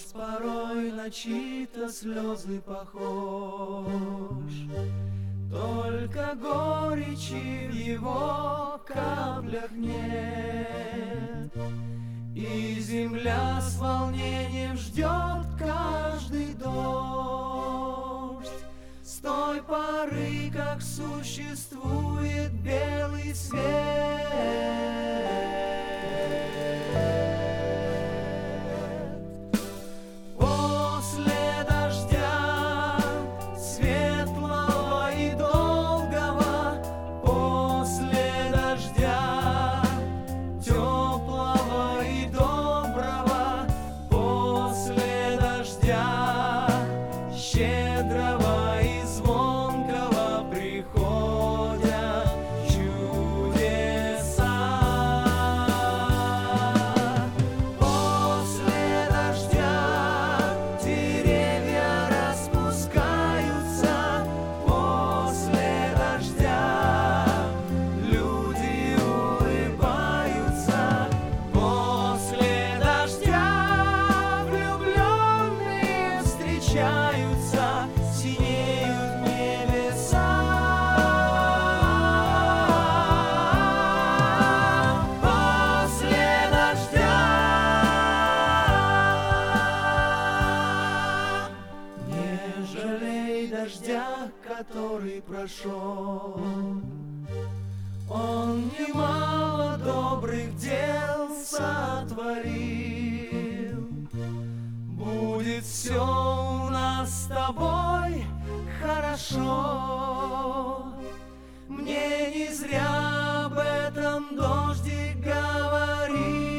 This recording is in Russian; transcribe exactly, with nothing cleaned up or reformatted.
Дождь порой на чьи-то слезы похож, только горечи в его каплях нет, и земля с волнением ждет каждый дождь. С той поры, как существует белый свет, после дождя светлого и долгого, после дождя теплого и доброго, после дождя щедрого и звонкого приходят чудеса. После дождя деревья распускаются, после дождя люди улыбаются, после дождя влюбленные встречаются, синеют небеса. После дождя не жалей дождя, который прошел. Он немало добрых дел сотворил. Будет все у нас с тобой хорошо. Мне не зря об этом дождик говорит.